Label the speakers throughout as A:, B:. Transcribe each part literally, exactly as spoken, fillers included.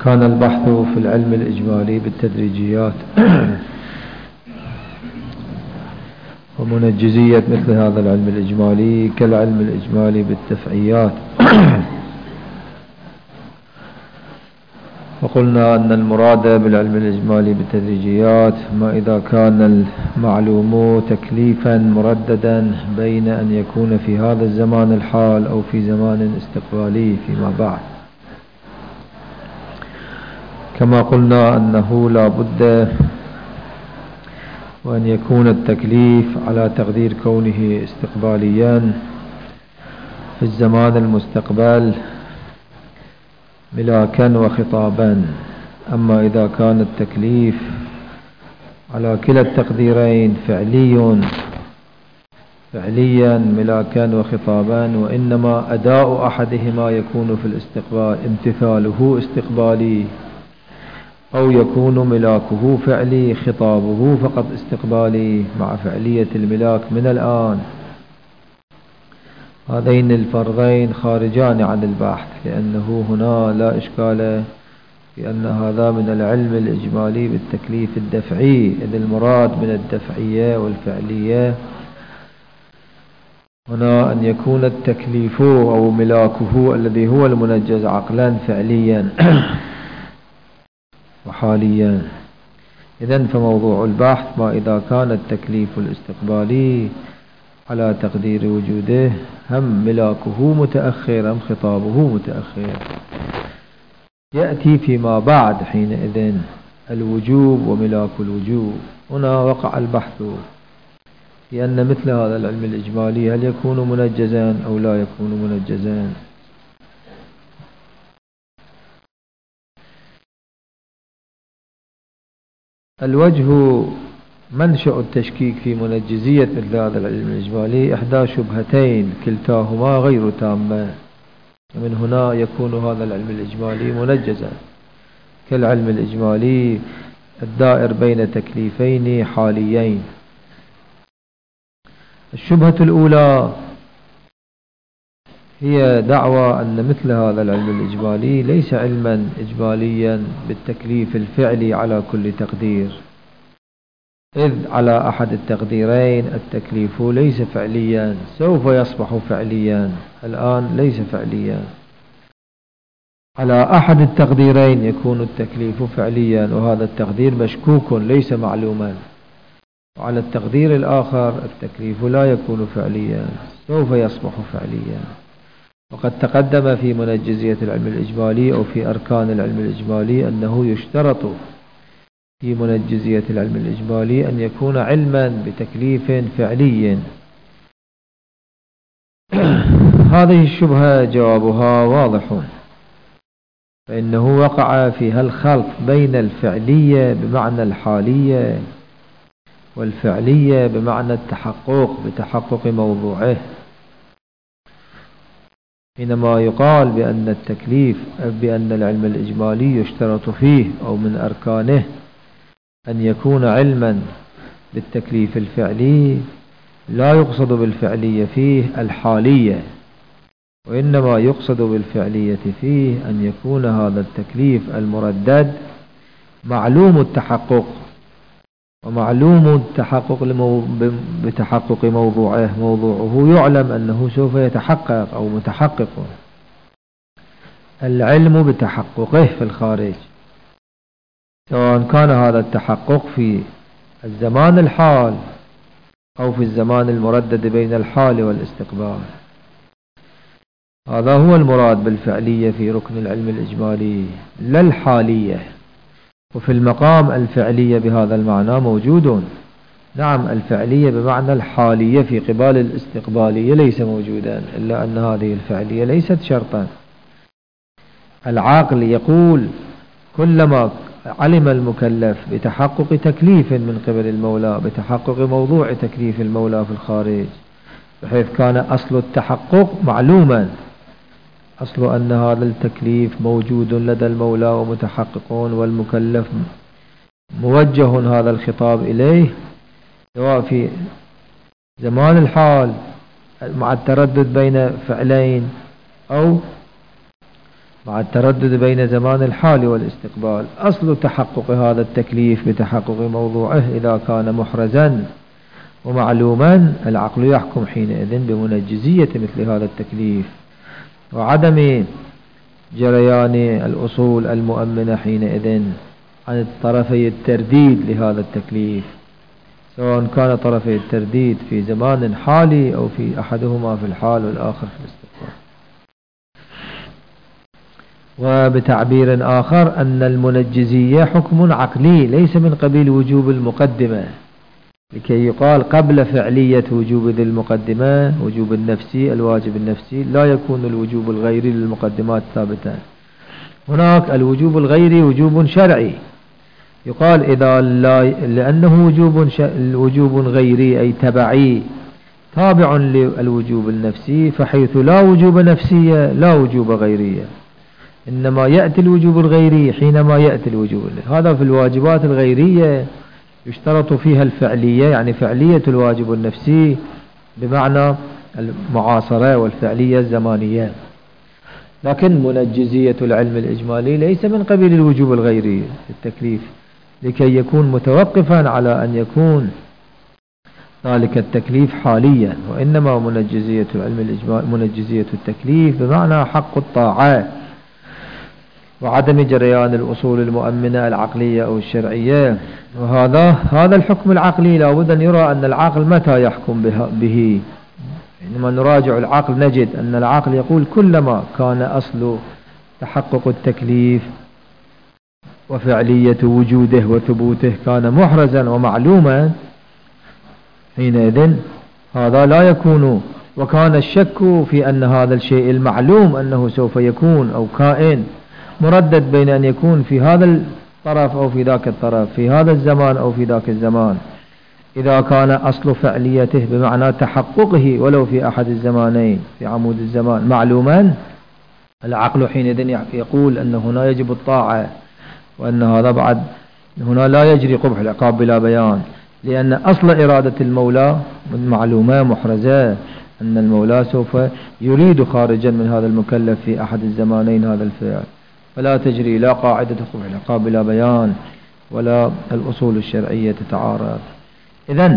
A: كان البحث في العلم الإجمالي بالتدريجيات ومنجزية مثل هذا العلم الإجمالي كالعلم الإجمالي بالتفعيات. وقلنا أن المراد بالعلم الإجمالي بالتدريجيات ما إذا كان المعلوم تكليفا مرددا بين أن يكون في هذا الزمان الحال أو في زمان استقبالي فيما بعد. كما قلنا أنه لا بد وأن يكون التكليف على تقدير كونه استقباليا في الزمان المستقبل ملاكا وخطابا. أما إذا كان التكليف على كلا التقديرين فعلي فعليا ملاكا وخطابا، وإنما أداء أحدهما يكون في الاستقبال امتثاله استقبالي، أو يكون ملاكه فعلي خطابه فقط استقبالي مع فعلية الملاك من الآن. هذين الفرضين خارجان عن البحث، لأنه هنا لا إشكال في أن هذا من العلم الإجمالي بالتكليف الدفعي، إذ المراد من الدفعية والفعلية هنا أن يكون التكليف أو ملاكه الذي هو المنجز عقلا فعليا وحاليا. إذن فموضوع البحث ما إذا كان التكليف الاستقبالي على تقدير وجوده هم ملاكه متأخر أم خطابه متأخر. يأتي فيما بعد حينئذ الوجوب وملاك الوجوب. هنا وقع البحث في أن مثل هذا العلم الإجمالي هل يكون منجزا أو لا يكون منجزا. الوجه منشأ التشكيك في منجزية مثل هذا العلم الإجمالي إحدى شبهتين كلتاهما غير تامة، ومن هنا يكون هذا العلم الإجمالي منجزا كالعلم الإجمالي الدائر بين تكليفين حاليين. الشبهة الأولى هي دعوى أن مثل هذا العلم الإجمالي ليس علما إجماليا بالتكليف الفعلي على كل تقدير، إذ على أحد التقديرين التكليف ليس فعليا، سوف يصبح فعليا، الآن ليس فعليا. على أحد التقديرين يكون التكليف فعليا وهذا التقدير مشكوك ليس معلوما، وعلى التقدير الآخر التكليف لا يكون فعليا، سوف يصبح فعليا. وقد تقدم في منجزية العلم الإجمالي أو في أركان العلم الإجمالي أنه يشترط في منجزية العلم الإجمالي أن يكون علما بتكليف فعلي. هذه الشبهة جوابها واضح، فإنه وقع فيها الخلط بين الفعلية بمعنى الحالية والفعلية بمعنى التحقق بتحقق موضوعه. حينما يقال بأن التكليف بأن العلم الإجمالي يشترط فيه أو من أركانه أن يكون علما بالتكليف الفعلي، لا يقصد بالفعلية فيه الحالية، وإنما يقصد بالفعلية فيه أن يكون هذا التكليف المردد معلوم التحقق، ومعلوم التحقق بتحقق موضوعه، موضوعه يعلم أنه سوف يتحقق أو متحقق، العلم بتحققه في الخارج، سواء كان هذا التحقق في الزمان الحال أو في الزمان المردد بين الحال والاستقبال. هذا هو المراد بالفعلية في ركن العلم الإجمالي لا الحالية. وفي المقام الفعلية بهذا المعنى موجود، نعم الفعلية بمعنى الحالية في قبال الاستقبالية ليس موجودا، إلا أن هذه الفعلية ليست شرطا. العقل يقول كلما علم المكلف بتحقق تكليف من قبل المولى بتحقق موضوع تكليف المولى في الخارج، بحيث كان أصل التحقق معلوما، أصل أن هذا التكليف موجود لدى المولى ومتحققون والمكلف موجه هذا الخطاب إليه، سواء في زمان الحال مع التردد بين فعلين أو مع التردد بين زمان الحال والاستقبال. أصل تحقق هذا التكليف بتحقق موضوعه إذا كان محرزا ومعلوما العقل يحكم حينئذ بمنجزية مثل هذا التكليف وعدم جريان الأصول المؤمنة حينئذ عن طرفي الترديد لهذا التكليف، سواء كان طرفي الترديد في زمان حالي أو في أحدهما في الحال والآخر في الاستقبال. وبتعبير آخر أن المنجزية حكم عقلي ليس من قبيل وجوب المقدمة، لكي يقال قبل فعلية وجوب ذي المقدمة وجوب النفسي الواجب النفسي لا يكون الوجوب الغيري للمقدمات ثابتا. هناك الوجوب الغيري وجوب شرعي، يقال إذا لا لأنه وجوب وجوب غيري أي تبعي تابع للوجوب النفسي، فحيث لا وجوب نفسية لا وجوب غيرية، إنما يأتي الوجوب الغيري حينما يأتي الوجوب. هذا في الواجبات الغيرية يشترط فيها الفعلية، يعني فعلية الواجب النفسي بمعنى المعاصرة والفعلية الزمانية. لكن منجزية العلم الإجمالي ليس من قبيل الوجوب الغيري في التكليف، لكي يكون متوقفا على أن يكون ذلك التكليف حاليا، وإنما منجزية العلم الإجمالي منجزية التكليف بمعنى حق الطاعة وعدم جريان الأصول المؤمنة العقلية أو الشرعية. وهذا هذا الحكم العقلي لا بد أن يرى أن العقل متى يحكم به. عندما نراجع العقل نجد أن العقل يقول كلما كان أصل تحقق التكليف وفعلية وجوده وثبوته كان محرزا ومعلوما حينئذ هذا لا يكون. وكان الشك في أن هذا الشيء المعلوم أنه سوف يكون أو كائن مردد بين أن يكون في هذا الطرف أو في ذاك الطرف، في هذا الزمان أو في ذاك الزمان. إذا كان أصل فعليته بمعنى تحققه ولو في أحد الزمانين في عمود الزمان معلوما، العقل حينئذ يقول أن هنا يجب الطاعة، وأن هذا بعد هنا لا يجري قبح العقاب بلا بيان، لأن أصل إرادة المولى معلومة محرزة، أن المولى سوف يريد خارجا من هذا المكلف في أحد الزمانين هذا الفعل، فلا تجري لا قاعدة قبح العقاب بلا بيان ولا الأصول الشرعية تتعارض. إذن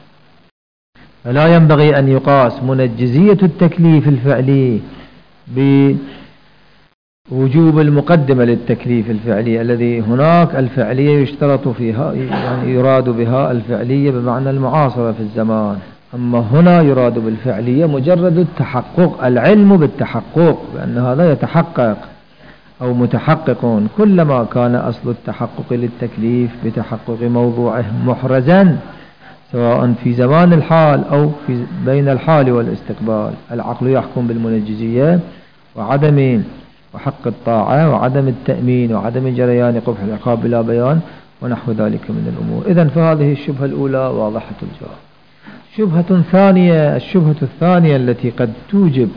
A: فلا ينبغي أن يقاس منجزية التكليف الفعلي بوجوب المقدمة للتكليف الفعلي، الذي هناك الفعلية يشترط فيها يعني يراد بها الفعلية بمعنى المعاصرة في الزمان، أما هنا يراد بالفعلية مجرد التحقق، العلم بالتحقق بأن هذا يتحقق أو متحقق. كلما كان أصل التحقق للتكليف بتحقق موضوعه محرزا سواء في زمان الحال أو في بين الحال والاستقبال، العقل يحكم بالمنجزية وعدم وحق الطاعة وعدم التأمين وعدم جريان قبح العقاب بلا بيان ونحو ذلك من الأمور. إذن فهذه الشبهة الأولى واضحة الجواب. شبهة ثانية، الشبهة الثانية التي قد توجب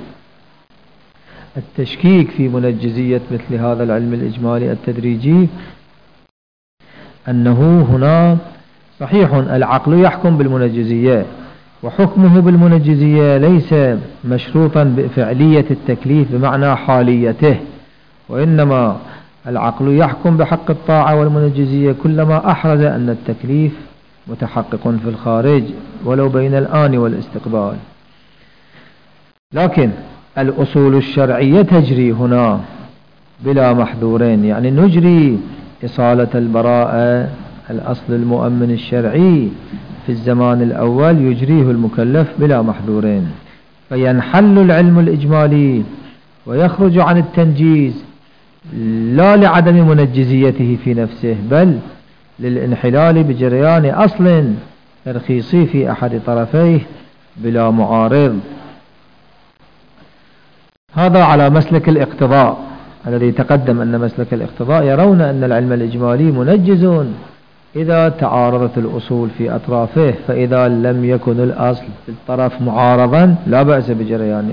A: التشكيك في منجزية مثل هذا العلم الإجمالي التدريجي، أنه هنا صحيح العقل يحكم بالمنجزية وحكمه بالمنجزية ليس مشروطا بفعلية التكليف بمعنى حاليته، وإنما العقل يحكم بحق الطاعة والمنجزية كلما أحرز أن التكليف متحقق في الخارج ولو بين الآن والاستقبال. لكن الأصول الشرعية تجري هنا بلا محذورين، يعني نجري إصالة البراءة الأصل المؤمن الشرعي في الزمان الأول يجريه المكلف بلا محذورين، فينحل العلم الإجمالي ويخرج عن التنجيز لا لعدم منجزيته في نفسه بل للانحلال بجريان أصل ترخيصي في أحد طرفيه بلا معارض. هذا على مسلك الاقتضاء الذي تقدم أن مسلك الاقتضاء يرون أن العلم الإجمالي منجز إذا تعارضت الأصول في أطرافه، فإذا لم يكن الأصل في الطرف معارضا لا بأس بجريانه.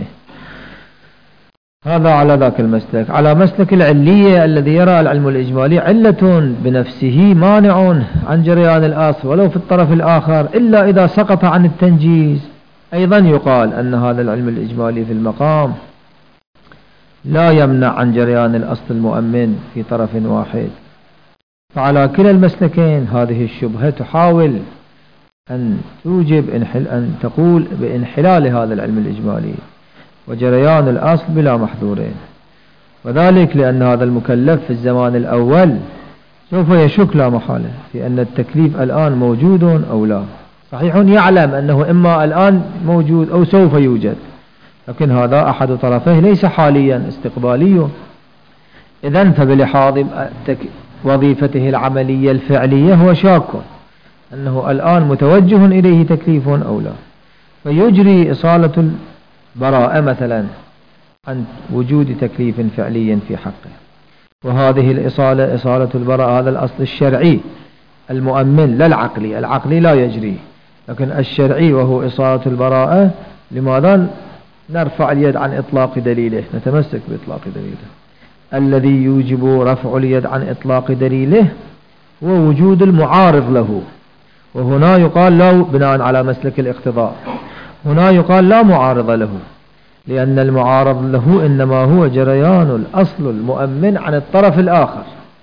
A: هذا على ذاك المسلك. على مسلك العلية الذي يرى العلم الإجمالي علة بنفسه مانع عن جريان الأصل ولو في الطرف الآخر إلا إذا سقط عن التنجيز، أيضا يقال أن هذا العلم الإجمالي في المقام لا يمنع عن جريان الأصل المؤمن في طرف واحد. فعلى كلا المسلكين هذه الشبهة تحاول أن توجب أن تقول بانحلال هذا العلم الإجمالي وجريان الأصل بلا محذورين، وذلك لأن هذا المكلف في الزمان الأول سوف يشك لا محالة في أن التكليف الآن موجود أو لا. صحيح يعلم أنه إما الآن موجود أو سوف يوجد، لكن هذا أحد طرفيه ليس حاليا استقبالي. إذن فبلحاظ وظيفته العملية الفعلية هو شاك أنه الآن متوجه إليه تكليف أو لا، فيجري إصالة البراءة مثلا عن وجود تكليف فعلي في حقه. وهذه الإصالة إصالة البراءة هذا الأصل الشرعي المؤمن لا العقلي، العقلي لا يجري، لكن الشرعي وهو إصالة البراءة. لماذا نرفع اليد عن إطلاق دليله؟ نتمسك بإطلاق دليله. الذي يوجب رفع اليد عن إطلاق دليله هو وجود المعارض له، وهنا يقال لا بناء على مسلك الاقتضاء، هنا يقال لا معارض له، لأن المعارض له إنما هو جريان الأصل المؤمن عن الطرف الآخر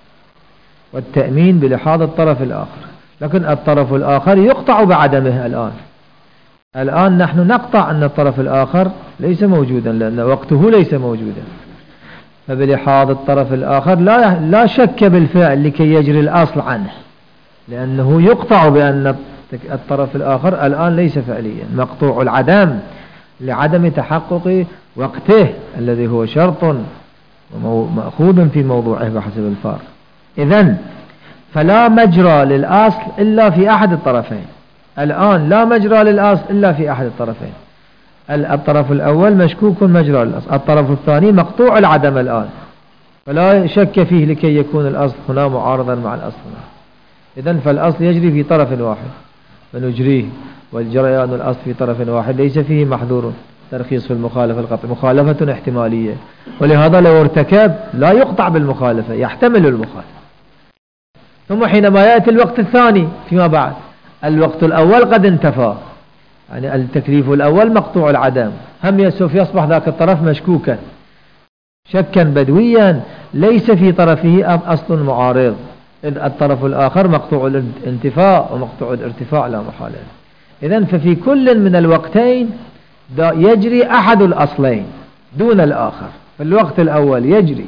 A: والتأمين بلحاظ الطرف الآخر، لكن الطرف الآخر يقطع بعدمه. الآن الآن نحن نقطع أن الطرف الآخر ليس موجودا لأن وقته ليس موجودا، فبلحاظ الطرف الآخر لا لا شك بالفعل لكي يجري الأصل عنه، لأنه يقطع بأن الطرف الآخر الآن ليس فعليا، مقطوع العدم لعدم تحقق وقته الذي هو شرط ومأخوذ في موضوعه بحسب الفارق. إذن فلا مجرى للأصل إلا في أحد الطرفين. الآن لا مجرى للأصل إلا في أحد الطرفين، الطرف الأول مشكوك مجرى للأصل، الطرف الثاني مقطوع العدم الآن، فلا شك فيه لكي يكون الأصل هنا معارضا مع الأصل هنا. إذن فالأصل يجري في طرف واحد فنجريه، والجريان الأصل في طرف واحد ليس فيه محذور ترخيص في المخالفة القطع، مخالفة احتمالية، ولهذا لو ارتكب لا يقطع بالمخالفة، يحتمل المخالفة. ثم حينما يأتي الوقت الثاني فيما بعد، الوقت الأول قد انتفى، يعني التكليف الأول مقطوع العدم، هم سوف يصبح ذاك الطرف مشكوكا شكا بدويا ليس في طرفه أصل معارض، إذ الطرف الآخر مقطوع الانتفاء ومقطوع الارتفاع لا محالة. إذن ففي كل من الوقتين يجري أحد الأصلين دون الآخر. في الوقت الأول يجري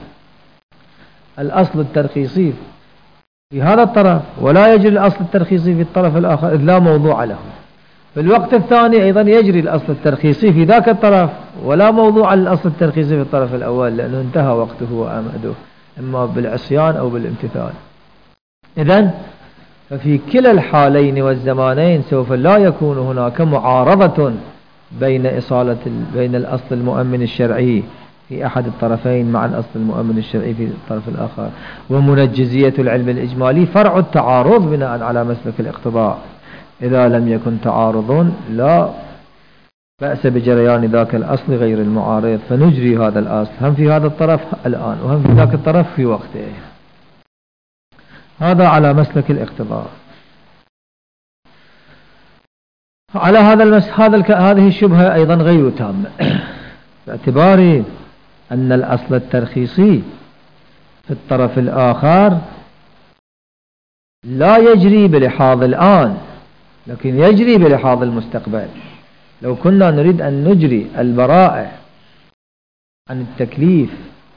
A: الأصل الترخيصي في هذا الطرف ولا يجري الأصل الترخيصي في الطرف الآخر إذ لا موضوع له. في الوقت الثاني أيضا يجري الأصل الترخيصي في ذاك الطرف ولا موضوع للأصل الترخيصي في الطرف الأول، لأنه انتهى وقته وأمده إما بالعصيان أو بالامتثال. إذن ففي كلا الحالين والزمانين سوف لا يكون هناك معارضة بين إصالة بين الأصل المؤمن الشرعي في أحد الطرفين مع الأصل المؤمن الشرعي في الطرف الآخر. ومنجزية العلم الإجمالي فرع التعارض بناء على مسلك الاقتضاء. إذا لم يكن تعارض لا بأس بجريان ذاك الأصل غير المعارض، فنجري هذا الأصل هم في هذا الطرف الآن وهم في ذاك الطرف في وقته. هذا على مسلك الاقتضاء. على هذا المس هذا الك... هذه الشبهة أيضا غير تامة باعتبار أن الأصل الترخيصي في الطرف الآخر لا يجري بلحاظ الآن لكن يجري بلحاظ المستقبل. لو كنا نريد أن نجري البراءة عن التكليف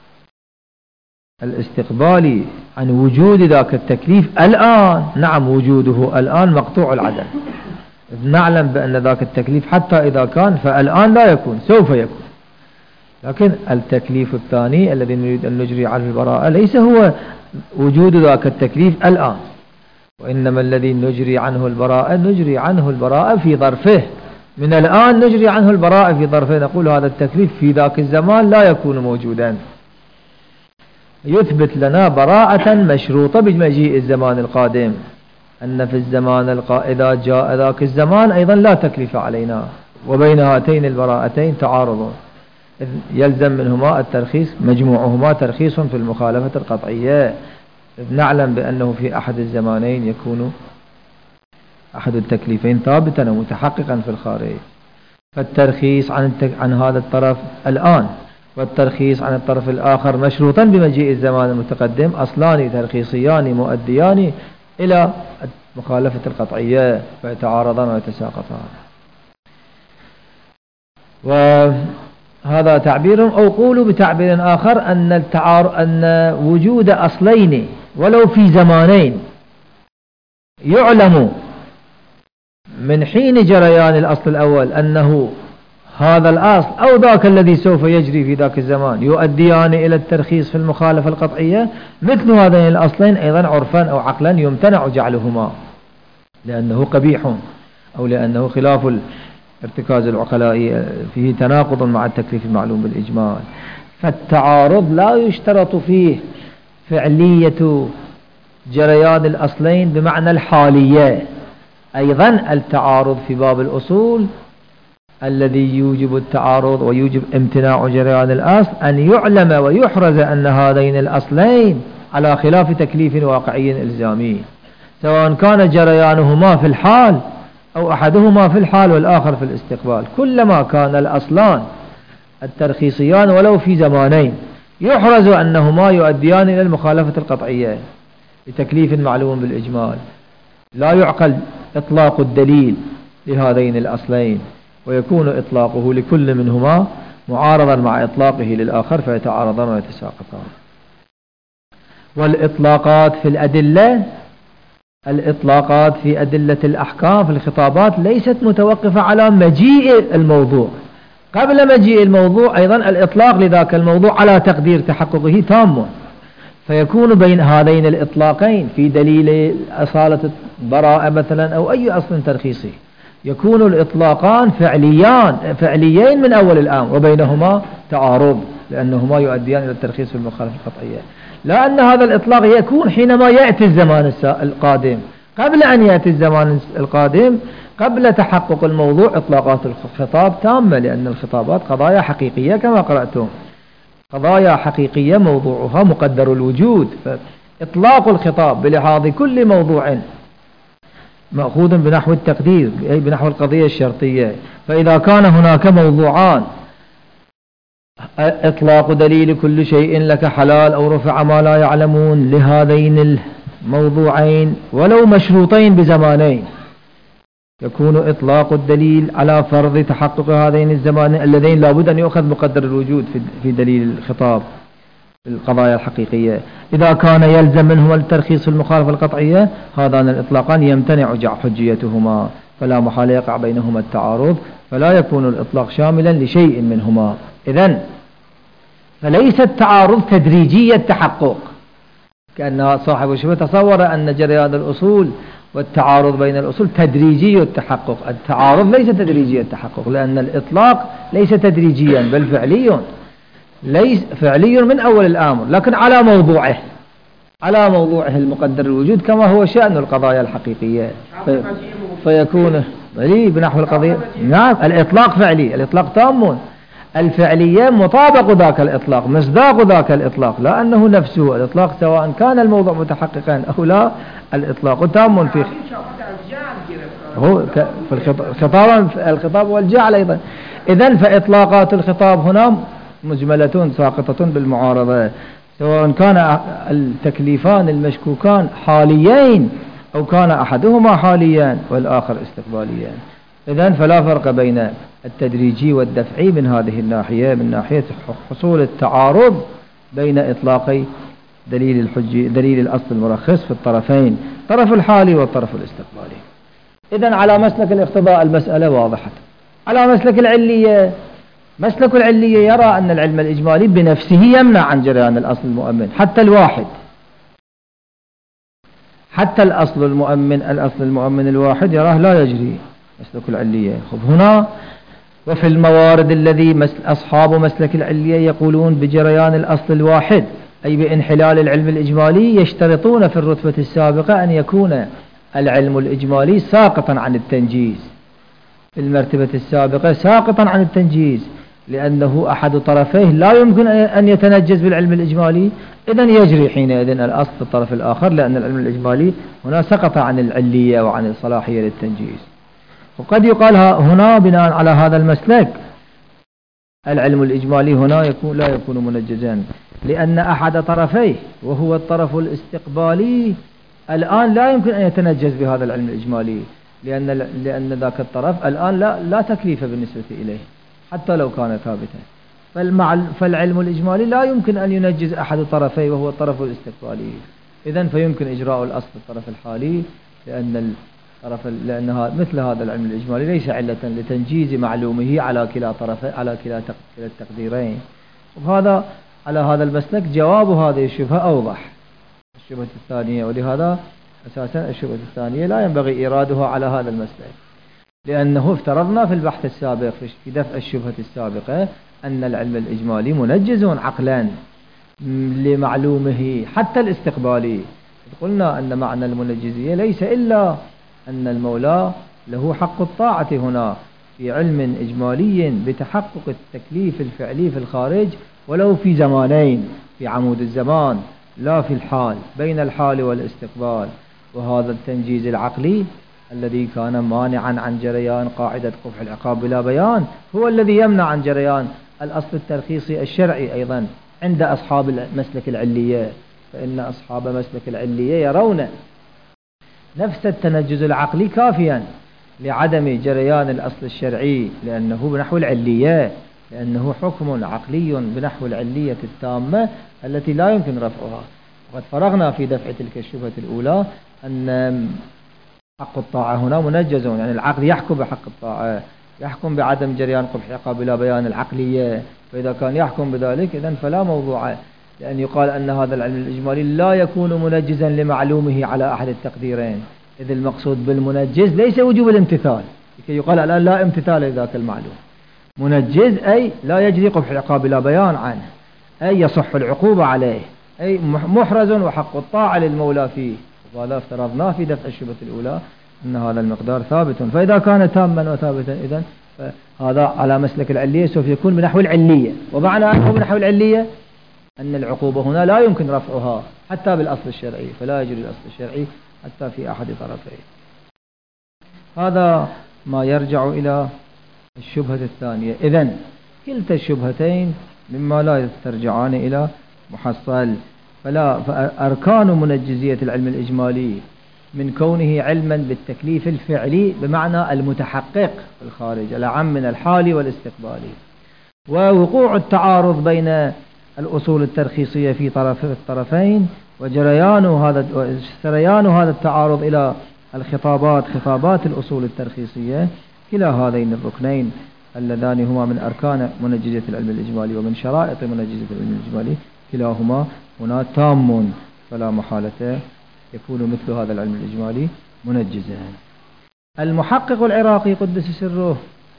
A: الاستقبالي عن وجود ذاك التكليف الآن، نعم وجوده الآن مقطوع العدم، نعلم بأن ذاك التكليف حتى إذا كان فالآن لا يكون سوف يكون، لكن التكليف الثاني الذي نريد أن نجري عنه البراءة ليس هو وجود ذاك التكليف الآن، وإنما الذي نجري عنه البراءة نجري عنه البراءة في ظرفه. من الآن نجري عنه البراءة في ظرفه، نقول هذا التكليف في ذاك الزمان لا يكون موجودا، يثبت لنا براءة مشروطة بمجيء الزمان القادم، أن في الزمان القادم إذا جاء ذاك الزمان أيضا لا تكليف علينا، وبين هاتين البراءتين تعارض يلزم منهما الترخيص، مجموعهما ترخيص في المخالفة القطعية، نعلم بأنه في أحد الزمانين يكون أحد التكليفين ثابتا ومتحققا في الخارج، فالترخيص عن, التك... عن هذا الطرف الآن والترخيص عن الطرف الآخر مشروطا بمجيء الزمان المتقدم، أصلان ترخيصيان مؤديان إلى مخالفة القطعية فيتعارضان ويتساقطان. وهذا تعبير، أو قولوا بتعبير آخر أن التعار أن وجود أصلين ولو في زمانين يعلم من حين جريان الأصل الأول أنه هذا الأصل أو ذاك الذي سوف يجري في ذاك الزمان يؤديان إلى الترخيص في المخالفة القطعية، مثل هذين الأصلين أيضا عرفا أو عقلا يمتنع جعلهما لأنه قبيح أو لأنه خلاف ارتكاز العقلاء، فيه تناقض مع التكليف المعلوم بالإجمال. فالتعارض لا يشترط فيه فعلية جريان الأصلين بمعنى الحالية. أيضا التعارض في باب الأصول الذي يوجب التعارض ويوجب امتناع جريان الأصل أن يعلم ويحرز أن هذين الأصلين على خلاف تكليف واقعي إلزامي، سواء كان جريانهما في الحال أو أحدهما في الحال والآخر في الاستقبال. كلما كان الأصلان الترخيصيان ولو في زمانين يحرز أنهما يؤديان إلى المخالفة القطعية بتكليف معلوم بالإجمال، لا يعقل إطلاق الدليل لهذين الأصلين، ويكون إطلاقه لكل منهما معارضا مع إطلاقه للآخر فيتعارضان ويتساقطان. والإطلاقات في الأدلة، الإطلاقات في أدلة الأحكام في الخطابات ليست متوقفة على مجيء الموضوع. قبل مجيء الموضوع أيضا الإطلاق لذاك الموضوع على تقدير تحققه تام، فيكون بين هذين الإطلاقين في دليل أصالة البراءة مثلا أو أي أصل ترخيصي يكون الإطلاقان فعليان فعليين من أول الأمر وبينهما تعارض لأنهما يؤديان إلى الترخيص في المخالفة القطعية. لأن هذا الإطلاق يكون حينما يأتي الزمان القادم. قبل أن يأتي الزمان القادم قبل تحقق الموضوع إطلاقات الخطاب تامة، لأن الخطابات قضايا حقيقية كما قرأتم، قضايا حقيقية موضوعها مقدر الوجود. فإطلاق الخطاب بلحاظ كل موضوع مأخوذ بنحو التقدير أي بنحو القضية الشرطية. فإذا كان هناك موضوعان إطلاق دليل كل شيء لك حلال أو رفع ما لا يعلمون لهذين الموضوعين ولو مشروطين بزمانين، يكون إطلاق الدليل على فرض تحقق هذين الزمانين اللذين لابد أن يؤخذ مقدر الوجود في دليل الخطاب في القضايا الحقيقية. إذا كان يلزم منهما الترخيص في المخالفة القطعية هذان الإطلاقان يمتنع حجيتهما، فلا محال يقع بينهما التعارض، فلا يكون الإطلاق شاملا لشيء منهما. إذن فليس التعارض تدريجي التحقق، كأن صاحب الشبهة تصور أن جريان الأصول والتعارض بين الأصول تدريجي التحقق. التعارض ليس تدريجي التحقق، لأن الإطلاق ليس تدريجيا بل فعلي، ليس فعلي من أول الأمر لكن على موضوعه على موضوعه المقدر الوجود كما هو شأن القضايا الحقيقية. في فيكون بنحو القضية. نعم الإطلاق فعلي، الإطلاق تام، الفعلية مطابق ذاك الإطلاق مصداق ذاك الإطلاق، لا أنه نفسه الإطلاق سواء كان الموضوع متحققا أو لا الإطلاق تام في هو في الخطاب الخطاب والجعل أيضا. إذن فإطلاقات الخطاب هنا مجملة ساقطة بالمعارضة، سواء كان التكليفان المشكوكان حاليين أو كان أحدهما حاليا والآخر استقباليا. إذن فلا فرق بين التدريجي والدفعي من هذه الناحية، من ناحية حصول التعارض بين إطلاقي دليل الحجي دليل الأصل المرخص في الطرفين، الطرف الحالي والطرف الاستقبالي. إذن على مسلك الاقتضاء المسألة واضحة. على مسلك العلية، مسلك العلية يرى أن العلم الإجمالي بنفسه يمنع عن جريان الأصل المؤمن حتى الواحد، حتى الأصل المؤمن الأصل المؤمن الواحد يراه لا يجري مسلك العلية. خب هنا وفي الموارد الذي أصحاب مسلك العلية يقولون بجريان الأصل الواحد أي بانحلال العلم الإجمالي، يشترطون في الرتبة السابقة أن يكون العلم الإجمالي ساقطا عن التنجيز، في المرتبة السابقة ساقطا عن التنجيز، لأنه أحد طرفيه لا يمكن أن يتنجز بالعلم الإجمالي، إذن يجري حينئذ الأصل في الطرف الآخر، لأن العلم الإجمالي هنا سقط عن العلية وعن الصلاحية للتنجيز. وقد يقال هنا بناء على هذا المسلك العلم الإجمالي هنا يكون لا يكون منجزا، لأن أحد طرفيه وهو الطرف الاستقبالي الآن لا يمكن أن يتنجز بهذا العلم الإجمالي، لأن لأن ذاك الطرف الآن لا لا تكليف بالنسبة إليه حتى لو كان ثابتا. فالعلم الإجمالي لا يمكن أن ينجز أحد طرفيه وهو الطرف الاستقبالي. إذن فيمكن إجراء الأصل في الطرف الحالي، لأن الطرف لأن مثل هذا العلم الإجمالي ليس علة لتنجيز معلومه على كلا طرفي على كلا التقديرين. وهذا على هذا المسلك جواب هذه الشبهة أوضح الشبهة الثانية، ولهذا أساسا الشبهة الثانية لا ينبغي إيرادها على هذا المسلك، لأنه افترضنا في البحث السابق في دفع الشبهة السابقة أن العلم الإجمالي منجز عقلا لمعلومه حتى الاستقبالي. قلنا أن معنى المنجزية ليس إلا أن المولى له حق الطاعة هنا في علم إجمالي بتحقق التكليف الفعلي في الخارج، ولو في زمانين، في عمود الزمان لا في الحال، بين الحال والاستقبال. وهذا التنجيز العقلي الذي كان مانعا عن جريان قاعدة قبح العقاب بلا بيان هو الذي يمنع عن جريان الأصل الترخيصي الشرعي أيضا عند أصحاب مسلك العلية. فإن أصحاب مسلك العلية يرون نفس التنجز العقلي كافيا لعدم جريان الأصل الشرعي، لأنه بنحو العلية، لأنه حكم عقلي بنحو العلية التامة التي لا يمكن رفعها. وقد فرغنا في دفع تلك الشبهة الأولى أن حق الطاعة هنا منجز، يعني العقل يحكم بحق الطاعة، يحكم بعدم جريان قبح العقاب بلا بيان العقلية. فإذا كان يحكم بذلك إذن فلا موضوع لأن يقال أن هذا العلم الإجمالي لا يكون منجزا لمعلومه على أحد التقديرين، إذ المقصود بالمنجز ليس وجوب الامتثال، لكي يقال الآن لا امتثال لذاك المعلوم. منجز أي لا يجري قبح العقاب بلا بيان عنه، أي يصح العقوبة عليه، أي محرز وحق الطاعة للمولى فيه. وهذا افترضناه في دفع الشبهة الأولى أن هذا المقدار ثابت. فإذا كان تاما وثابتا إذن هذا على مسلك العلية سوف يكون بنحو العلية. ومعنى أنه بنحو العلية أن العقوبة هنا لا يمكن رفعها حتى بالأصل الشرعي، فلا يجري الأصل الشرعي حتى في أحد طرفيه. هذا ما يرجع إلى الشبهة الثانية. إذن كلتا الشبهتين مما لا ترجعان إلى محصل. فلا فأركان منجزية العلم الإجمالي من كونه علما بالتكليف الفعلي بمعنى المتحقق في الخارج الأعم من الحالي والاستقبالي، ووقوع التعارض بين الأصول الترخيصية في طرف الطرفين وجريان هذا سريان هذا التعارض إلى الخطابات خطابات الأصول الترخيصية. كلا هذين الركنين اللذان هما من أركان منجزية العلم الإجمالي ومن شرائط منجزية العلم الإجمالي كلاهما هنا تام، فلا محالة يكون مثل هذا العلم الإجمالي منجزا. المحقق العراقي قدس سره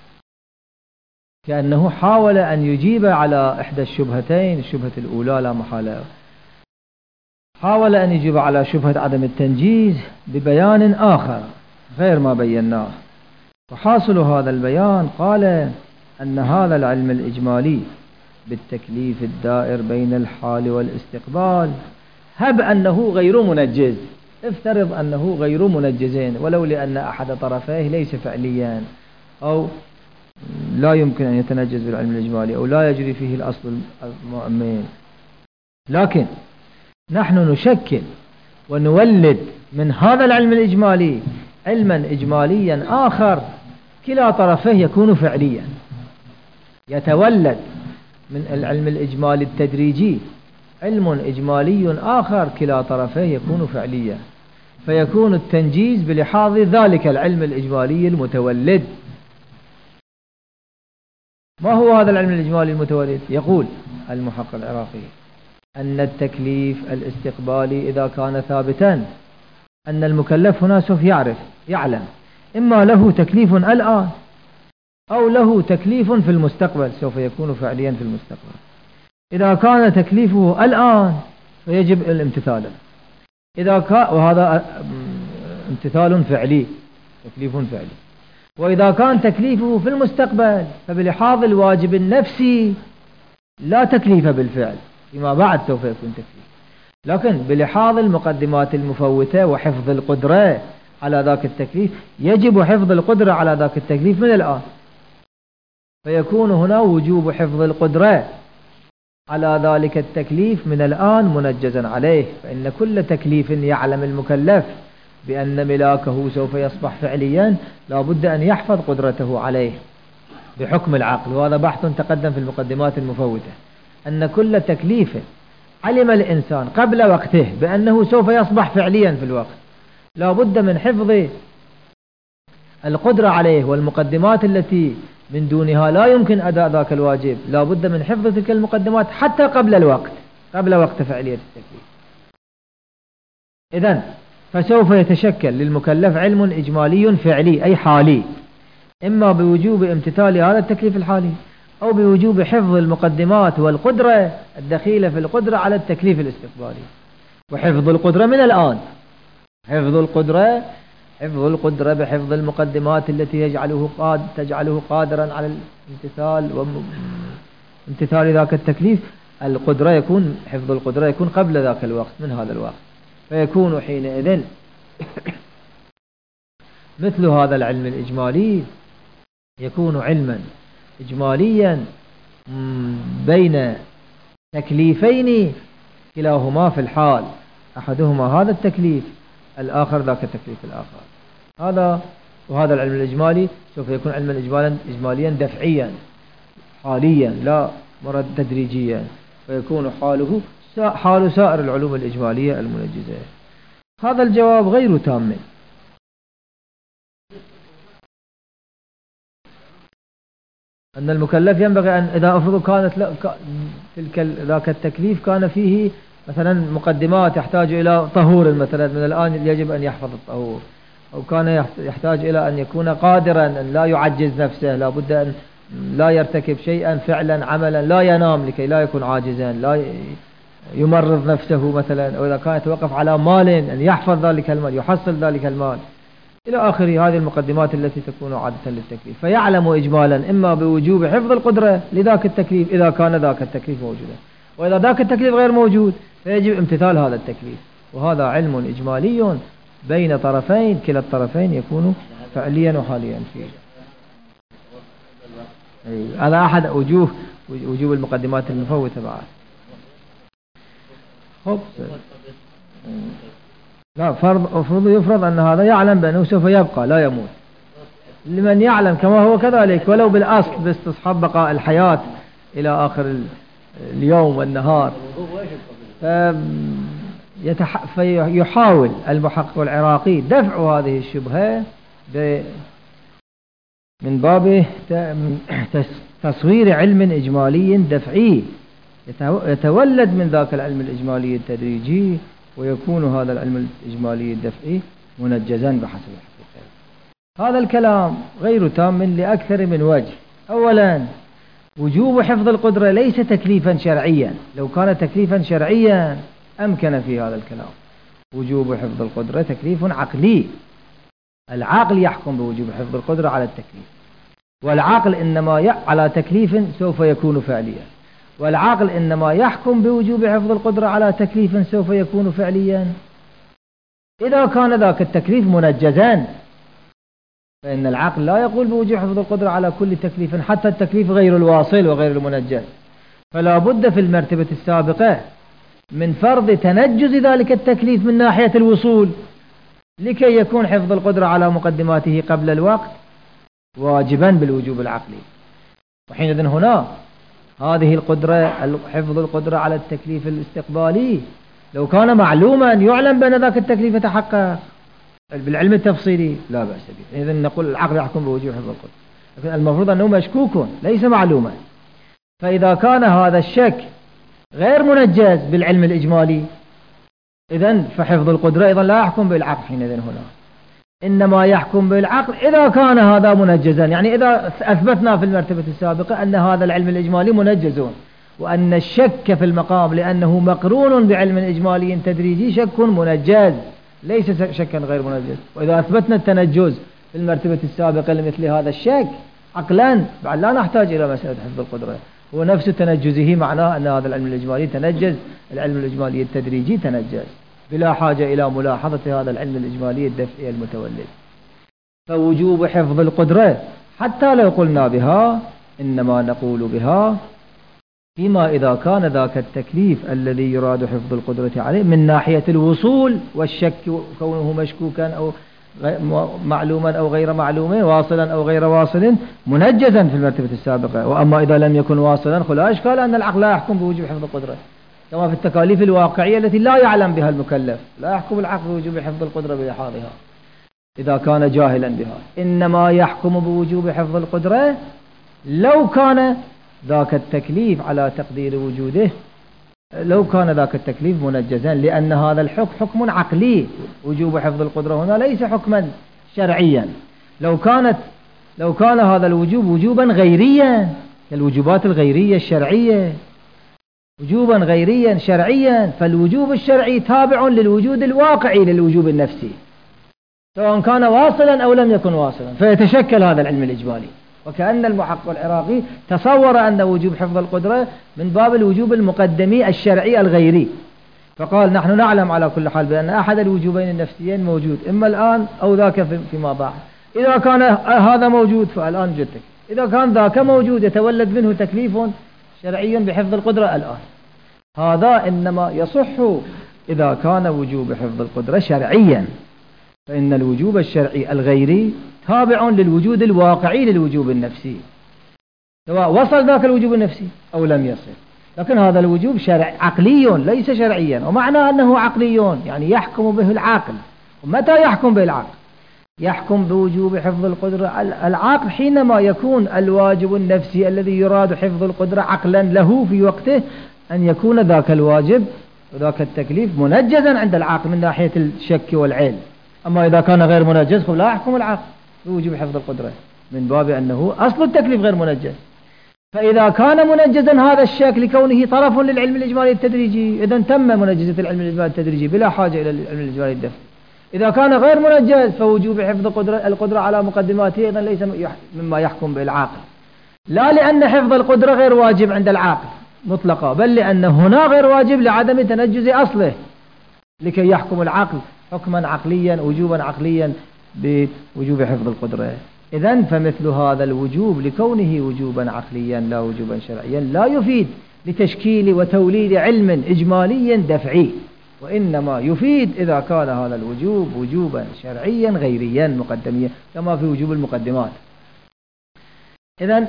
A: كأنه حاول أن يجيب على إحدى الشبهتين، الشبهة الأولى لا محالة حاول أن يجيب على شبهة عدم التنجيز ببيان آخر غير ما بيناه. وحاصل هذا البيان قال أن هذا العلم الإجمالي بالتكليف الدائر بين الحال والاستقبال هب أنه غير منجز، افترض أنه غير منجزين ولو لأن أحد طرفيه ليس فعليا أو لا يمكن أن يتنجز بالعلم الإجمالي أو لا يجري فيه الأصل المؤمن، لكن نحن نشكل ونولد من هذا العلم الإجمالي علما إجماليا آخر كلا طرفيه يكون فعليا. يتولد من العلم الإجمالي التدريجي علم إجمالي آخر كلا طرفيه يكون فعليا، فيكون التنجيز بلحاظ ذلك العلم الإجمالي المتولد. ما هو هذا العلم الإجمالي المتولد؟ يقول المحقق العراقي أن التكليف الاستقبالي إذا كان ثابتا أن المكلف هنا سوف يعرف يعلم إما له تكليف الآن أو له تكليف في المستقبل سوف يكون فعليا في المستقبل. إذا كان تكليفه الآن فيجب الامتثال، إذا كان وهذا امتثال فعلي تكليف فعلي، وإذا كان تكليفه في المستقبل فبلحاظ الواجب النفسي لا تكليف بالفعل، فيما بعد سوف يكون تكليف، لكن بلحاظ المقدمات المفوتة وحفظ القدرة على ذاك التكليف يجب حفظ القدرة على ذاك التكليف من الآن. فيكون هنا وجوب حفظ القدرة على ذلك التكليف من الآن منجزا عليه. فإن كل تكليف يعلم المكلف بأن ملاكه سوف يصبح فعليا لا بد أن يحفظ قدرته عليه بحكم العقل. وهذا بحث تقدم في المقدمات المفوتة، أن كل تكليف علم الإنسان قبل وقته بأنه سوف يصبح فعليا في الوقت لا بد من حفظ القدرة عليه، والمقدمات التي من دونها لا يمكن أداء ذاك الواجب لا بد من حفظ تلك المقدمات حتى قبل الوقت، قبل وقت فعلية التكليف. إذن فسوف يتشكل للمكلف علم إجمالي فعلي أي حالي، إما بوجوب امتثال هذا التكليف الحالي أو بوجوب حفظ المقدمات والقدرة الدخيلة في القدرة على التكليف الاستقبالي. وحفظ القدرة من الآن، حفظ القدرة حفظ القدرة بحفظ المقدمات التي يجعله قاد تجعله قادرا على الامتثال وامتثال ذاك التكليف. القدرة يكون حفظ القدرة يكون قبل ذاك الوقت من هذا الوقت، فيكون حينئذ مثل هذا العلم الإجمالي يكون علما إجماليا بين تكليفين كلاهما في الحال، أحدهما هذا التكليف الآخر ذاك التكليف الآخر. هذا وهذا العلم الإجمالي سوف يكون علما إجمالا إجماليا دفعيا حاليا لا مرد تدريجيا، فيكون حاله حال سائر العلوم الإجمالية المنجزة. هذا الجواب غير تام، أن المكلف ينبغي أن إذا أفرض كانت تلك ذاك التكليف كان فيه مثلا مقدمات يحتاج إلى طهور مثلا، من الآن يجب أن يحفظ الطهور، أو كان يحتاج إلى أن يكون قادرا أن لا يعجز نفسه، لا بد أن لا يرتكب شيئا فعلا عملا، لا ينام لكي لا يكون عاجزا، لا يمرض نفسه مثلا، أو إذا كان يتوقف على مال أن يحفظ ذلك المال يحصل ذلك المال إلى آخر هذه المقدمات التي تكون عادة للتكليف. فيعلم إجمالا إما بوجوب حفظ القدرة لذاك التكليف إذا كان ذاك التكليف موجودا، وإذا ذاك التكليف غير موجود فيجب امتثال هذا التكليف. وهذا علم إجمالي بين طرفين كلا الطرفين يكون فعليا وحاليا فيه. هذا أحد وجوه وجوب المقدمات المفوتة بعد. لا فرض أفرض يفرض أن هذا يعلم بأنه سوف يبقى لا يموت، لمن يعلم كما هو كذلك ولو بالأصل باستصحاب بقاء الحياة إلى آخر اليوم والنهار. فيحاول المحقق العراقي دفع هذه الشبهة من باب تصوير علم إجمالي دفعي يتولد من ذاك العلم الإجمالي التدريجي، ويكون هذا العلم الإجمالي الدفعي منجزا بحسب الحقيقة. هذا الكلام غير تام لأكثر من وجه. أولا وجوب حفظ القدرة ليس تكليفا شرعيا، لو كان تكليفا شرعيا أمكن في هذا الكلام. وجوب حفظ القدرة تكليف عقلي، العقل يحكم بوجوب حفظ القدرة على التكليف، والعقل إنما على تكليف سوف يكون فعليا، والعقل إنما يحكم بوجوب حفظ القدرة على تكليف سوف يكون فعليا إذا كان ذاك التكليف منجزا. فإن العقل لا يقول بوجوب حفظ القدرة على كل تكليف حتى التكليف غير الواصل وغير المنجز، فلا بد في المرتبة السابقة من فرض تنجز ذلك التكليف من ناحية الوصول لكي يكون حفظ القدرة على مقدماته قبل الوقت واجبا بالوجوب العقلي. وحينئذ هنا هذه القدرة حفظ القدرة على التكليف الاستقبالي لو كان معلوما يعلم بأن ذاك التكليف يتحقق بالعلم التفصيلي لا بأس به، إذن نقول العقل يحكم بوجوب حفظ القدرة، لكن المفروض أنه مشكوك ليس معلوما. فإذا كان هذا الشك غير منجز بالعلم الإجمالي إذن فحفظ القدرة إذن لا يحكم بالعقل حينئذ هنا، إنما يحكم بالعقل إذا كان هذا منجزا. يعني إذا أثبتنا في المرتبة السابقة أن هذا العلم الإجمالي منجز، وأن الشك في المقام لأنه مقرون بعلم إجمالي تدريجي شك منجز ليس شكا غير منجز. وإذا أثبتنا التنجز في المرتبة السابقة لمثل هذا الشك عقلا بعد لا نحتاج إلى مسألة حفظ القدرة، هو نفس تنجزه معناه أن هذا العلم الإجمالي تنجز، العلم الإجمالي التدريجي تنجز بلا حاجة إلى ملاحظة هذا العلم الإجمالي الدفعي المتولد. فوجوب حفظ القدرة حتى لو قلنا بها إنما نقول بها فيما إذا كان ذاك التكليف الذي يراد حفظ القدرة عليه من ناحية الوصول والشك كونه مشكوكا أو معلوما أو غير معلوم، واصلا أو غير واصل، منجزا في المرتبة السابقة. وأما إذا لم يكن واصلا فلا إشكال أن العقل لا يحكم بوجوب حفظ القدرة، كما في التكاليف الواقعية التي لا يعلم بها المكلف، لا يحكم العقل بوجوب حفظ القدرة بلحاظها إذا كان جاهلا بها، إنما يحكم بوجوب حفظ القدرة لو كان ذاك التكليف على تقدير وجوده، لو كان ذاك التكليف منجزا، لأن هذا الحكم حكم عقلي. وجوب حفظ القدرة هنا ليس حكما شرعيا. لو كانت لو كان هذا الوجوب وجوبا غيريا كالوجوبات الغيرية الشرعية، وجوبا غيريا شرعيا، فالوجوب الشرعي تابع للوجود الواقعي للوجوب النفسي سواء كان واصلا أو لم يكن واصلا، فيتشكل هذا العلم الإجمالي. وكأن المحقق العراقي تصور أن وجوب حفظ القدرة من باب الوجوب المقدمي الشرعي الغيري، فقال نحن نعلم على كل حال بأن أحد الوجوبين النفسيين موجود، إما الآن أو ذاك فيما بعد. إذا كان هذا موجود فالآن جدك، إذا كان ذاك موجود يتولد منه تكليف شرعي بحفظ القدرة الآن. هذا إنما يصح إذا كان وجوب حفظ القدرة شرعيا، فإن الوجوب الشرعي الغيري تابع للوجود الواقعي للوجوب النفسي، سواء وصل ذاك الوجوب النفسي أو لم يصل. لكن هذا الوجوب شرع عقلي ليس شرعيا، ومعنى أنه عقلي يعني يحكم به العاقل. ومتى يحكم به العاقل؟ يحكم بوجوب حفظ القدرة العاقل حينما يكون الواجب النفسي الذي يراد حفظ القدرة عقلا له في وقته أن يكون ذاك الواجب وذاك التكليف منجزا عند العاقل من ناحية الشك والعلم. أما إذا كان غير منجز فلا يحكم العاقل بوجوب حفظ القدرة من باب أنه أصل التكليف غير منجز. فإذا كان منجزا هذا الشك لكونه طرف للعلم الإجمالي التدريجي، إذن تم منجزة العلم الإجمالي التدريجي بلا حاجة إلى العلم الإجمالي الدفعي. إذا كان غير منجز فوجوب حفظ القدرة, القدرة على مقدماته إذن ليس مما يحكم بالعاقل، لا لأن حفظ القدرة غير واجب عند العاقل مطلقا، بل لأن هنا غير واجب لعدم تنجز أصله لكي يحكم العقل حكما عقليا وجوبا عقليا بوجوب حفظ القدرة. إذن فمثل هذا الوجوب لكونه وجوبا عقليا لا وجوبا شرعيا لا يفيد لتشكيل وتوليد علم إجمالي دفعي، وإنما يفيد إذا كان هذا الوجوب وجوبا شرعيا غيريا مقدميا كما في وجوب المقدمات. إذن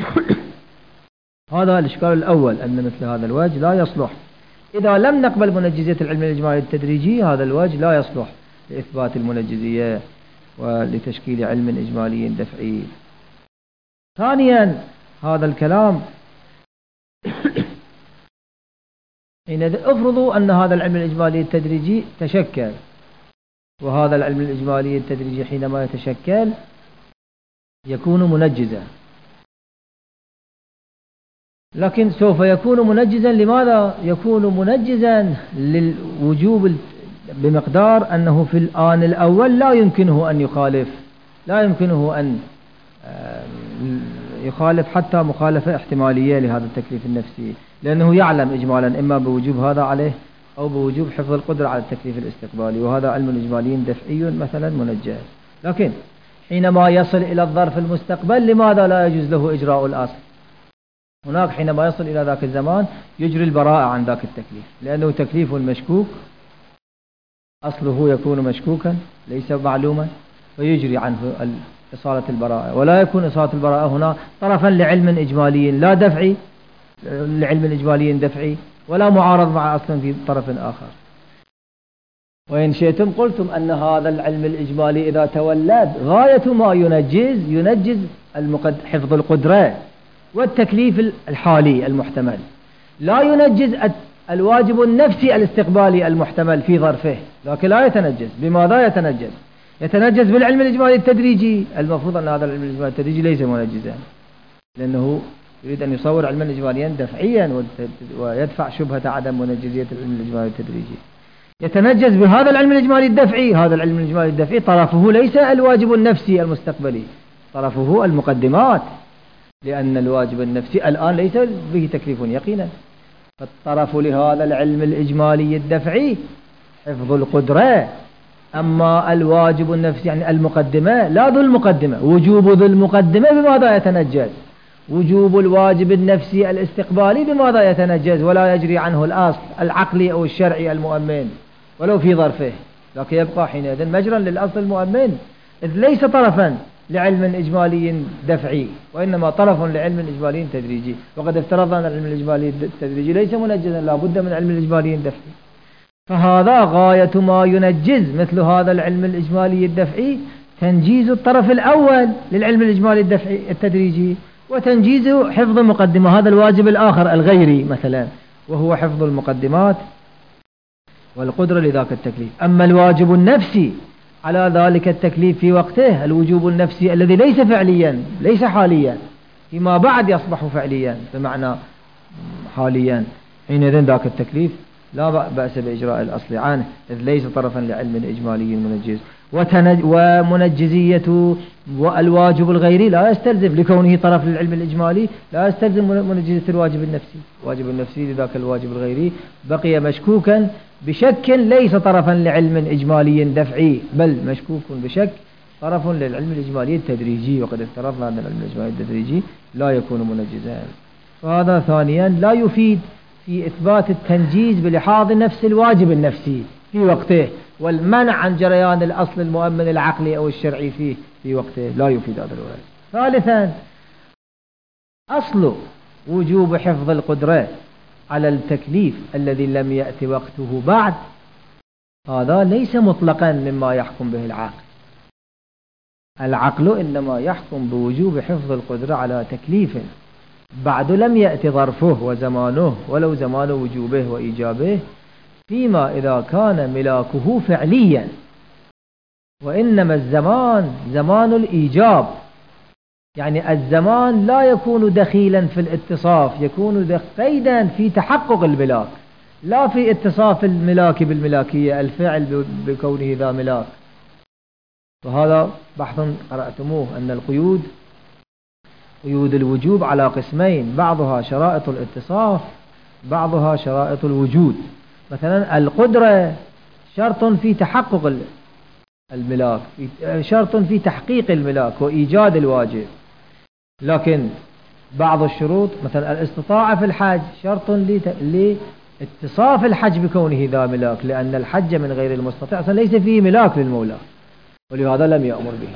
A: هذا الإشكال الأول، أن مثل هذا الوجه لا يصلح إذا لم نقبل منجزية العلم الإجمالي التدريجي. هذا الوجه لا يصلح لإثبات المنجزية ولتشكيل علم إجمالي دفعي. ثانيا هذا الكلام حينئذ افرضوا أن هذا العلم الإجمالي التدريجي تشكل، وهذا العلم الإجمالي التدريجي حينما يتشكل يكون منجزا، لكن سوف يكون منجزا. لماذا يكون منجزا؟ للوجوب بمقدار أنه في الآن الأول لا يمكنه أن يخالف، لا يمكنه أن يخالف حتى مخالفة احتمالية لهذا التكليف النفسي، لأنه يعلم إجمالا إما بوجوب هذا عليه أو بوجوب حفظ القدرة على التكليف الاستقبالي، وهذا علم إجمالي دفعي مثلا منجز. لكن حينما يصل إلى الظرف المستقبل لماذا لا يجوز له إجراء الأصل؟ هناك حينما يصل إلى ذاك الزمان يجري البراءة عن ذاك التكليف، لأنه تكليف مشكوك أصله يكون مشكوكا ليس معلوما، ويجري عنه إصالة البراءة، ولا يكون إصالة البراءة هنا طرفا لعلم إجمالي لا دفعي لعلم إجمالي دفعي ولا معارض مع أصلا في طرف آخر. وإن شئتم قلتم أن هذا العلم الإجمالي إذا تولد غاية ما ينجز ينجز حفظ القدرة والتكليف الحالي المحتمل، لا ينجز الواجب النفسي الاستقبالي المحتمل في ظرفه، لكن لا يتنجز. بماذا يتنجز؟ يتنجز بالعلم الإجمالي التدريجي. المفروض أن هذا العلم الإجمالي التدريجي ليس منجزا، لأنه يريد أن يصور علما إجماليا دفعيا ويدفع شبهة عدم منجزية العلم الإجمالي التدريجي. يتنجز بهذا العلم الإجمالي الدفعي. هذا العلم الإجمالي الدفعي طرفه ليس الواجب النفسي المستقبلي، طرفه المقدمات، لأن الواجب النفسي الآن ليس به تكليف يقينا. فالطرف لهذا العلم الإجمالي الدفعي حفظ القدرة، أما الواجب النفسي يعني المقدمة لا ذو المقدمة. وجوب ذو المقدمة بماذا يتنجز؟ وجوب الواجب النفسي الاستقبالي بماذا يتنجز ولا يجري عنه الأصل العقلي أو الشرعي المؤمن ولو في ظرفه، لكن يبقى حينئذ مجرا للأصل المؤمن، إذ ليس طرفا لعلم إجمالي دفعي وإنما طرف لعلم إجمالي تدريجي، وقد افترضنا أن العلم الإجمالي التدريجي ليس منجزا، لا بد من علم الإجمالي الدفعي. فهذا غاية ما ينجز مثل هذا العلم الإجمالي الدفعي تنجيز الطرف الأول للعلم الإجمالي الدفعي التدريجي، وتنجيز حفظ مقدمة هذا الواجب الآخر الغيري مثلا، وهو حفظ المقدمات والقدرة لذاك التكليف. أما الواجب النفسي على ذلك التكليف في وقته، الوجوب النفسي الذي ليس فعليا ليس حاليا، فيما بعد يصبح فعليا بمعنى حاليا، حينئذ ذاك التكليف لا بأس بإجراء الأصل عنه، إذ ليس طرفا لعلم إجمالي منجز. ومنجزية الواجب الغيري لا يستلزم لكونه طرف للعلم الإجمالي لا يستلزم منجزية الواجب النفسي. الواجب النفسي لذاك الواجب الغيري بقي مشكوكا بشك ليس طرفا لعلم إجمالي دفعي، بل مشكوك بشك طرف للعلم الإجمالي التدريجي، وقد افترضنا أن العلم الإجمالي التدريجي لا يكون منجزا. فهذا ثانيا لا يفيد في إثبات التنجيز بلحاظ نفس الواجب النفسي في وقته والمنع عن جريان الأصل المؤمن العقلي أو الشرعي فيه في وقته، لا يفيد هذا الوجه. ثالثا أصل وجوب حفظ القدرة على التكليف الذي لم يأتي وقته بعد، هذا ليس مطلقا مما يحكم به العقل. العقل إنما يحكم بوجوب حفظ القدرة على تكليف بعد لم يأتي ظرفه وزمانه ولو زمان وجوبه وإيجابه، فيما إذا كان ملاكه فعليا، وإنما الزمان زمان الإيجاب، يعني الزمان لا يكون دخيلا في الاتصاف، يكون قيدا في تحقق الملاك، لا في اتصاف الملاك بالملاكية الفعل بكونه ذا ملاك. وهذا بحث قرأتموه أن القيود قيود الوجوب على قسمين، بعضها شرائط الاتصاف بعضها شرائط الوجود. مثلا القدرة شرط في تحقق الملاك، شرط في تحقيق الملاك وإيجاد الواجب، لكن بعض الشروط مثلا الاستطاعة في الحج شرط لاتصاف الحج بكونه ذا ملاك، لأن الحج من غير المستطيع ليس فيه ملاك للمولى، ولهذا لم يأمر به،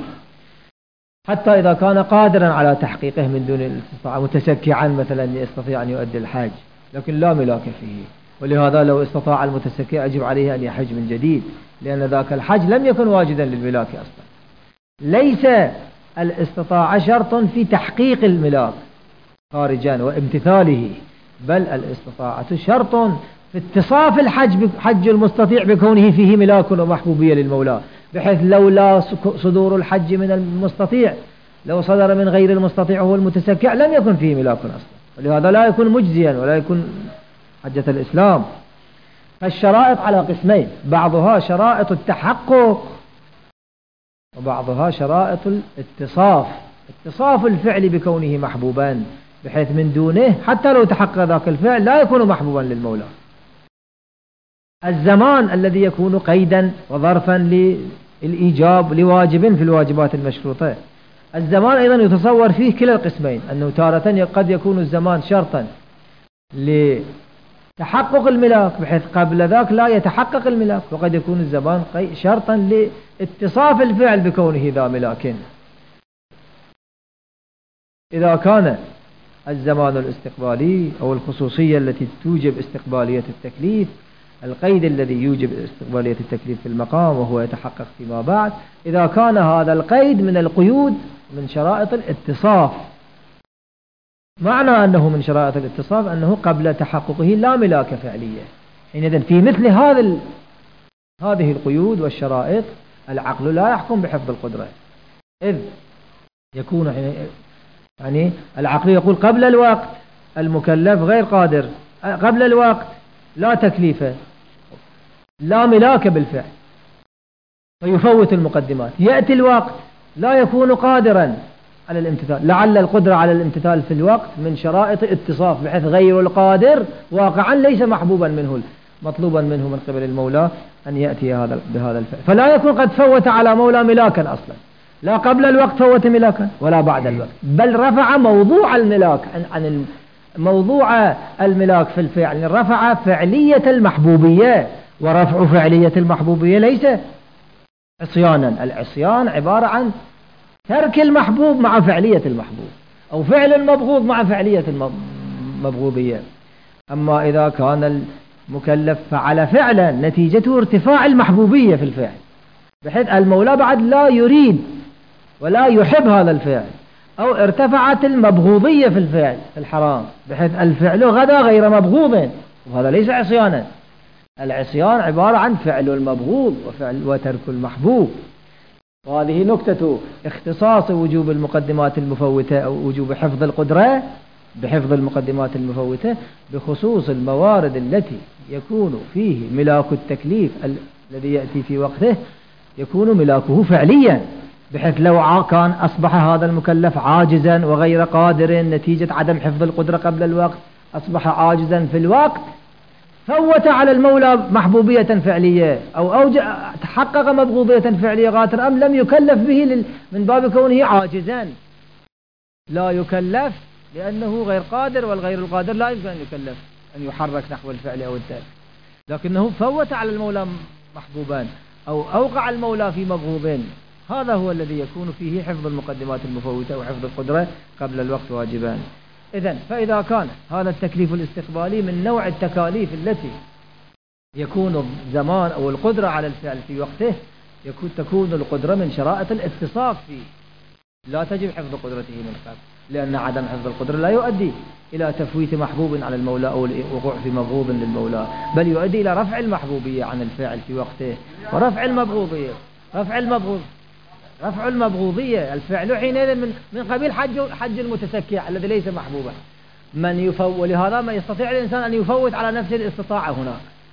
A: حتى إذا كان قادرا على تحقيقه من دون الاستطاعة متسكعا مثلا يستطيع أن يؤدي الحج، لكن لا ملاك فيه، ولهذا لو استطاع المتسكع يجب عليه أن يحج من جديد، لأن ذاك الحج لم يكن واجدا للملاك أصلا. ليس الاستطاعة شرط في تحقيق الملاك خارجا وامتثاله، بل الاستطاعة شرط في اتصاف الحج حج المستطيع بكونه فيه ملاك ومحبوبية للمولى، بحيث لولا صدور الحج من المستطيع لو صدر من غير المستطيع هو المتسكع لم يكن فيه ملاك أصلا، ولهذا لا يكون مجزيا ولا يكون حجة الإسلام. فالشرائط على قسمين، بعضها شرائط التحقق وبعضها شرائط الاتصاف، اتصاف الفعل بكونه محبوبا، بحيث من دونه حتى لو تحقق ذاك الفعل لا يكون محبوبا للمولى. الزمان الذي يكون قيدا وظرفا للإيجاب لواجب في الواجبات المشروطة، الزمان أيضا يتصور فيه كلا القسمين، أنه تارة قد يكون الزمان شرطا لتحقق الملاك بحيث قبل ذاك لا يتحقق الملاك، وقد يكون الزمان شرطا لاتصاف الفعل بكونه ذا ملاك. إذا كان الزمان الاستقبالي أو الخصوصية التي توجب استقبالية التكليف القيد الذي يوجب استقبالية التكليف في المقام وهو يتحقق فيما بعد، إذا كان هذا القيد من القيود من شرائط الاتصاف، معنى أنه من شرائط الاتصاف أنه قبل تحققه لا ملاك فعلية، حينئذ في مثل هذا هذه القيود والشرائط العقل لا يحكم بحفظ القدرة، إذ يكون يعني العقل يقول قبل الوقت المكلف غير قادر، قبل الوقت لا تكليفه لا ملاك بالفعل، فيفوت المقدمات. يأتي الوقت لا يكون قادرا على الامتثال، لعل القدرة على الامتثال في الوقت من شرائط اتصاف، بحيث غير القادر واقعا ليس محبوبا منه مطلوبا منه من قبل المولى أن يأتي هذا بهذا الفعل، فلا يكون قد فوت على مولى ملاكا أصلا، لا قبل الوقت فوت ملاكا ولا بعد الوقت، بل رفع موضوع الملاك عن, عن موضوع الملاك في الفعل، يعني رفع فعلية المحبوبية، ورفع فعلية المحبوبية ليس عصيانا. العصيان عبارة عن ترك المحبوب مع فعلية المحبوب، أو فعل المبغوض مع فعلية المبغوضية. أما إذا كان المكلف فعل فعلا نتيجته ارتفاع المحبوبية في الفعل، بحيث المولى بعد لا يريد ولا يحب هذا الفعل، أو ارتفعت المبغوضية في الفعل في الحرام، بحيث الفعل غدا غير مبغوض، وهذا ليس عصيانا. العصيان عبارة عن فعل المبغوض وفعل وترك المحبوب. وهذه نكتة اختصاص وجوب المقدمات المفوتة أو وجوب حفظ القدرة بحفظ المقدمات المفوتة بخصوص الموارد التي يكون فيه ملاك التكليف الذي يأتي في وقته يكون ملاكه فعليا، بحيث لو كان أصبح هذا المكلف عاجزا وغير قادر نتيجة عدم حفظ القدرة قبل الوقت، أصبح عاجزا في الوقت، فوت على المولى محبوبية فعلية أو أوج... تحقق مبغوضية فعلية غاتر، أم لم يكلف به لل... من باب كونه عاجزا. لا يكلف لأنه غير قادر، والغير القادر لا يمكن أن يكلف أن يحرك نحو الفعل أو الترك، لكنه فوت على المولى محبوبان أو أوقع المولى في مبغوضين. هذا هو الذي يكون فيه حفظ المقدمات المفوتة وحفظ القدرة قبل الوقت واجبان. إذن فإذا كان هذا التكليف الاستقبالي من نوع التكاليف التي يكون الزمان أو القدرة على الفعل في وقته، يكون تكون القدرة من شرائط الاتصاف فيه، لا تجب حفظ قدرته من قبل، لأن عدم حفظ القدرة لا يؤدي إلى تفويت محبوب على المولى أو الوقوع في مبغوض للمولى، بل يؤدي إلى رفع المحبوبية عن الفعل في وقته ورفع المبغوضية. رفع المبغوض رفع المبغوضية الفعل حينئذ من من قبيل حج حج المتسكع الذي ليس محبوبا. من يفوت، ولهذا ما يستطيع الإنسان أن يفوت على نفسه الاستطاعة هنا.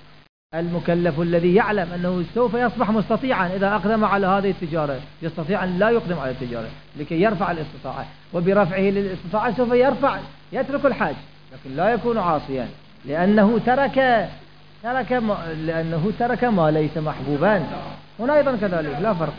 A: المكلف الذي يعلم أنه سوف يصبح مستطيعا إذا أقدم على هذه التجارة، يستطيع أن لا يقدم على التجارة لكي يرفع الاستطاعة، وبرفعه للاستطاعة سوف يرفع يترك الحج، لكن لا يكون عاصيا لأنه ترك ترك ما لأنه ترك ما ليس محبوبا. هنا أيضا كذلك لا فرق.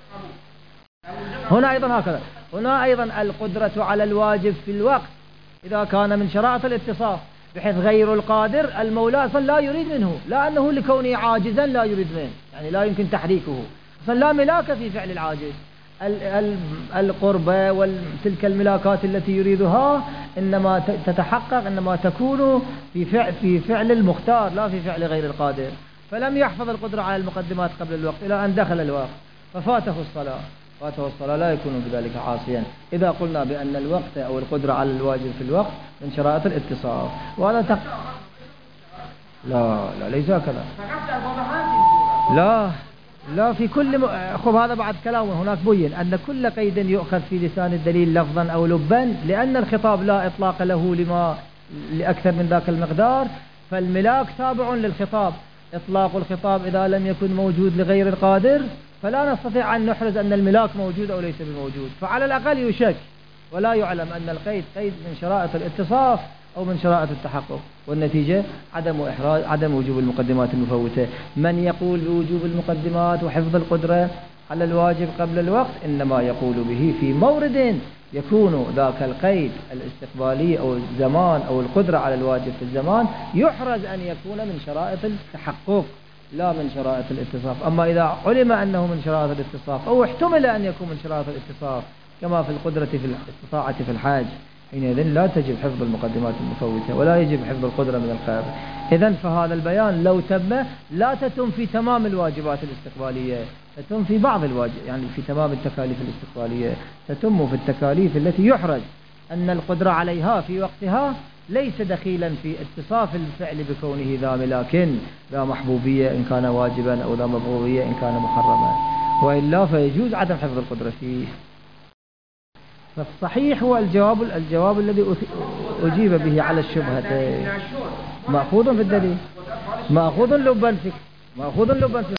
A: هنا أيضا هكذا، هنا أيضا القدرة على الواجب في الوقت إذا كان من شرائط الاتصاف، بحيث غير القادر المولى أصلا لا يريد منه، لا أنه لكونه عاجزا لا يريد منه، يعني لا يمكن تحريكه، أصلا لا ملاك في فعل العاجز. القربة وتلك الملاكات التي يريدها إنما تتحقق، إنما تكون في فعل, في فعل المختار لا في فعل غير القادر. فلم يحفظ القدرة على المقدمات قبل الوقت إلى أن دخل الوقت ففاته الصلاة، فاته الصلاة لا يكون بذلك عاصيا، إذا قلنا بأن الوقت أو القدرة على الواجب في الوقت من شرائط الاتصاف. وهذا تق... لا لا ليس هكذا، لا لا في كل م... خب هذا بعد كلامه هناك بين أن كل قيد يؤخذ في لسان الدليل لفظا أو لبا، لأن الخطاب لا إطلاق له لما لأكثر من ذاك المقدار، فالملاك تابع للخطاب. إطلاق الخطاب إذا لم يكن موجود لغير القادر فلا نستطيع أن نحرز أن الملاك موجود أو ليس بموجود، فعلى الأقل يشك ولا يعلم أن القيد قيد من شرائط الاتصاف أو من شرائط التحقق، والنتيجة عدم إحراز عدم وجوب المقدمات المفوتة. من يقول بوجوب المقدمات وحفظ القدرة على الواجب قبل الوقت إنما يقول به في مورد يكون ذاك القيد الاستقبالي أو الزمان أو القدرة على الواجب في الزمان يحرز أن يكون من شرائط التحقق لا من شرائط الاتصاف. أما إذا علم أنه من شرائط الاتصاف أو احتمل أن يكون من شرائط الاتصاف كما في القدرة في الاستطاعة في الحاج، حينئذ لا تجب حفظ المقدمات المفوتة ولا يجب حفظ القدرة من القادر. إذن فهذا البيان لو تم لا تتم في تمام الواجبات الاستقبالية، تتم في بعض الواجب، يعني في تمام التكاليف الاستقبالية، تتم في التكاليف التي يحرج أن القدرة عليها في وقتها ليس دخيلا في اتصاف الفعل بكونه ذا ملاك ذا محبوبية إن كان واجبا أو ذا مبغوضية إن كان محرما، وإلا فيجوز عدم حفظ القدرة فيه. فالصحيح هو الجواب الجواب الذي أجيب به على الشبهتين، مأخوذ في الدليل، مأخوذ لبا في مأخوذ لبا في